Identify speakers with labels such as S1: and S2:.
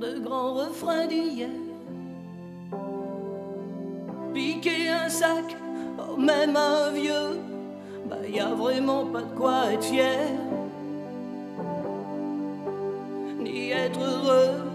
S1: de grands refrains d'hier. Piquer un sac, oh, même un vieux, bah y a vraiment pas de quoi être fier, ni être heureux.